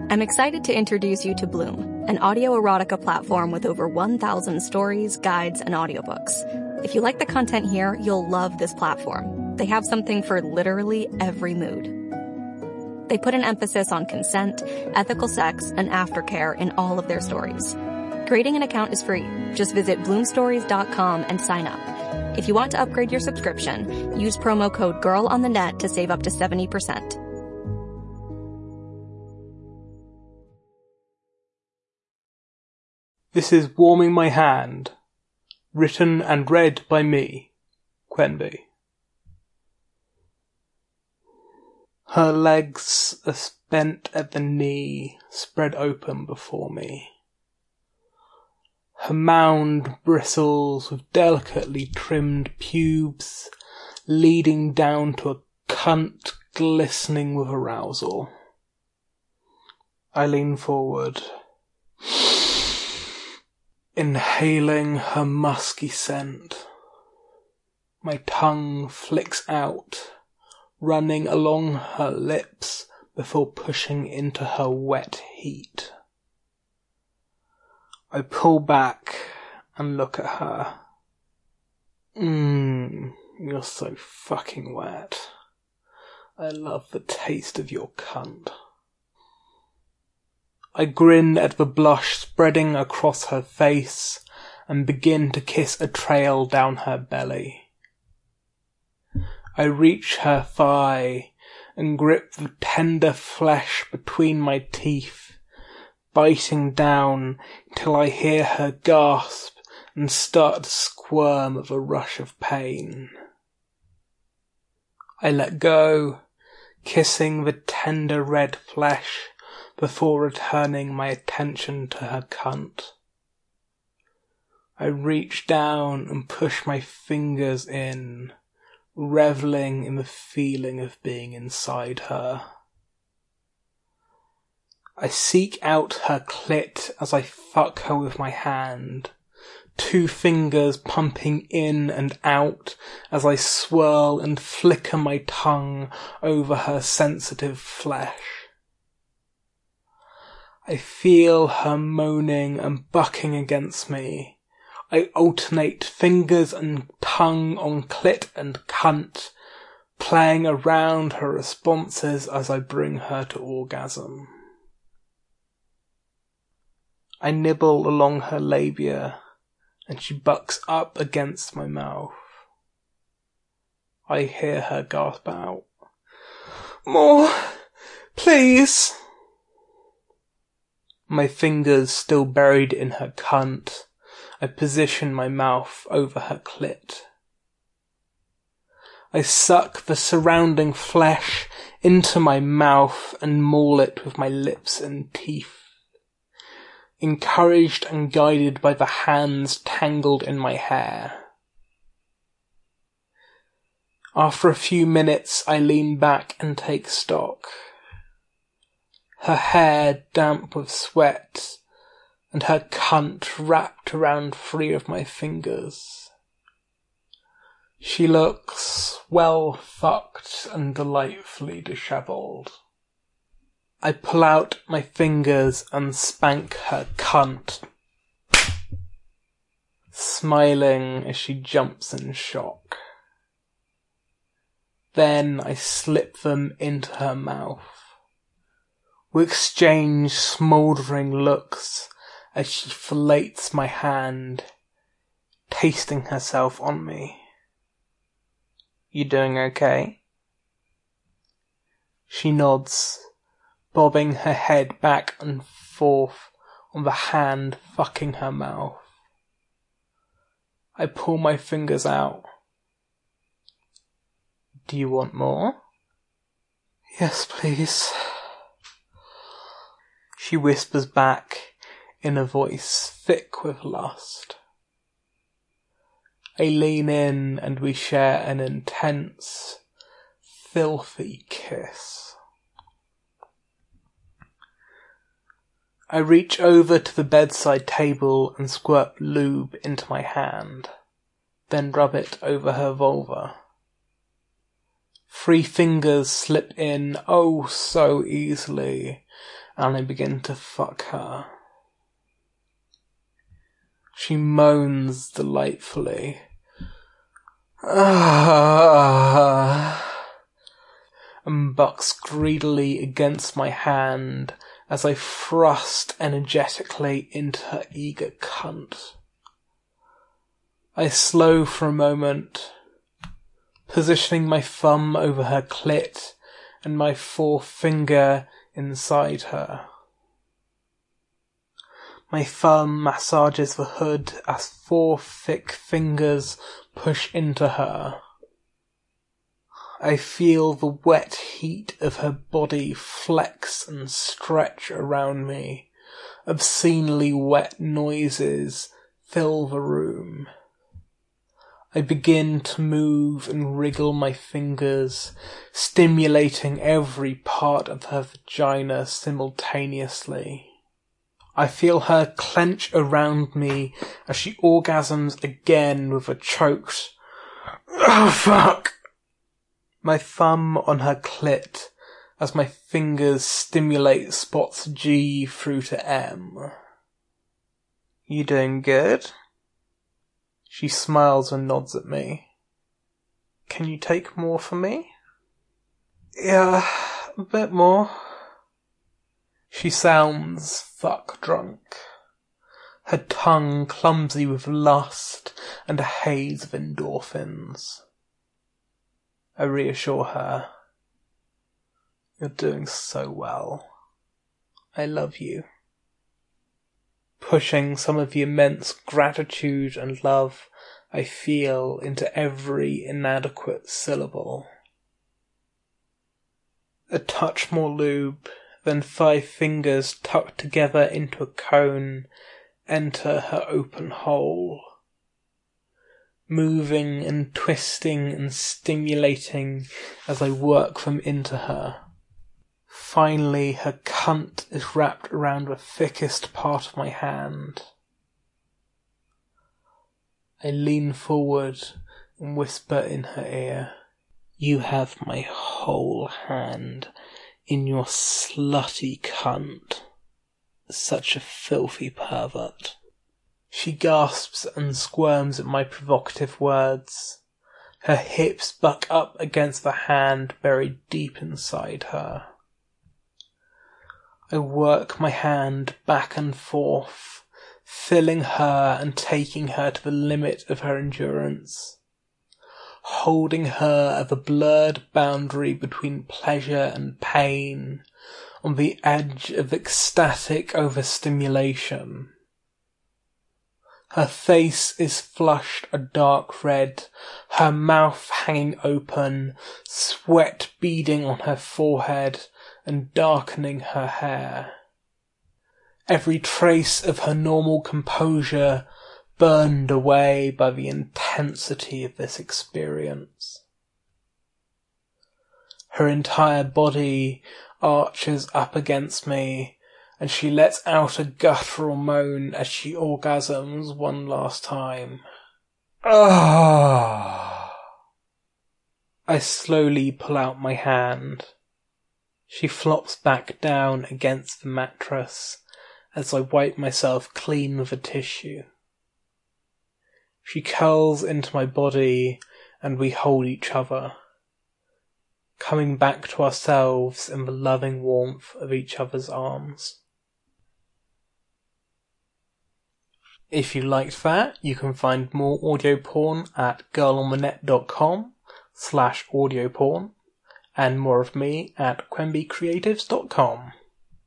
I'm excited to introduce you to Bloom, an audio erotica platform with over 1,000 stories, guides, and audiobooks. If you like the content here, you'll love this platform. They have something for literally every mood. They put an emphasis on consent, ethical sex, and aftercare in all of their stories. Creating an account is free. Just visit bloomstories.com and sign up. If you want to upgrade your subscription, use promo code GIRLONTHENET to save up to 70%. This is Warming My Hand, written and read by me, Quenby. Her legs are bent at the knee, spread open before me. Her mound bristles with delicately trimmed pubes, leading down to a cunt glistening with arousal. I lean forward, inhaling her musky scent. My tongue flicks out, running along her lips before pushing into her wet heat. I pull back and look at her. You're so fucking wet. I love the taste of your cunt. I grin at the blush spreading across her face and begin to kiss a trail down her belly. I reach her thigh and grip the tender flesh between my teeth, biting down till I hear her gasp and start to squirm with a rush of pain. I let go, kissing the tender red flesh before returning my attention to her cunt. I reach down and push my fingers in, reveling in the feeling of being inside her. I seek out her clit as I fuck her with my hand, 2 fingers pumping in and out as I swirl and flicker my tongue over her sensitive flesh. I feel her moaning and bucking against me. I alternate fingers and tongue on clit and cunt, playing around her responses as I bring her to orgasm. I nibble along her labia, and she bucks up against my mouth. I hear her gasp out, "More, please." My fingers still buried in her cunt, I position my mouth over her clit. I suck the surrounding flesh into my mouth and maul it with my lips and teeth, encouraged and guided by the hands tangled in my hair. After a few minutes, I lean back and take stock. Her hair damp with sweat, and her cunt wrapped around 3 of my fingers. She looks well fucked and delightfully dishevelled. I pull out my fingers and spank her cunt, smiling as she jumps in shock. Then I slip them into her mouth. We exchange smouldering looks as she fillets my hand, tasting herself on me. "You doing okay?" She nods, bobbing her head back and forth on the hand fucking her mouth. I pull my fingers out. "Do you want more?" "Yes, please." She whispers back in a voice thick with lust. I lean in and we share an intense, filthy kiss. I reach over to the bedside table and squirt lube into my hand, then rub it over her vulva. 3 fingers slip in oh so easily and I begin to fuck her. She moans delightfully. And bucks greedily against my hand as I thrust energetically into her eager cunt. I slow for a moment, positioning my thumb over her clit and my forefinger inside her. My thumb massages the hood as 4 thick fingers push into her. I feel the wet heat of her body flex and stretch around me. Obscenely wet noises fill the room. I begin to move and wriggle my fingers, stimulating every part of her vagina simultaneously. I feel her clench around me as she orgasms again with a choked, "Oh fuck!" My thumb on her clit as my fingers stimulate spots G through to M. "You doing good?" She smiles and nods at me. "Can you take more from me?" "Yeah, a bit more." She sounds fuck drunk, her tongue clumsy with lust and a haze of endorphins. I reassure her. "You're doing so well. I love you." Pushing some of the immense gratitude and love I feel into every inadequate syllable. A touch more lube, then 5 fingers tucked together into a cone enter her open hole, moving and twisting and stimulating as I work them into her. Finally, her cunt is wrapped around the thickest part of my hand. I lean forward and whisper in her ear, "You have my whole hand in your slutty cunt. Such a filthy pervert." She gasps and squirms at my provocative words. Her hips buck up against the hand buried deep inside her. I work my hand back and forth, filling her and taking her to the limit of her endurance, holding her at the blurred boundary between pleasure and pain, on the edge of ecstatic overstimulation. Her face is flushed a dark red, her mouth hanging open, sweat beading on her forehead and darkening her hair. Every trace of her normal composure burned away by the intensity of this experience. Her entire body arches up against me, and she lets out a guttural moan as she orgasms one last time. Ah! I slowly pull out my hand. She flops back down against the mattress as I wipe myself clean with a tissue. She curls into my body and we hold each other, coming back to ourselves in the loving warmth of each other's arms. If you liked that, you can find more audio porn at girlonthenet.com/audioporn and more of me at quembycreatives.com.